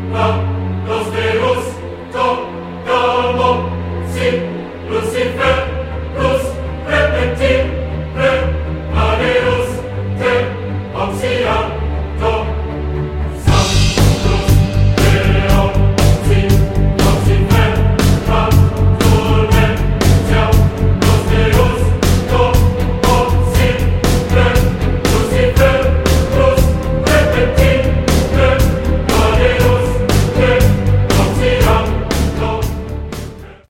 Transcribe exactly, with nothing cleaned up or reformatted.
la, los deus, to, gamo, si, Lucifer, luz, repentir, re, aneus, te, oxia,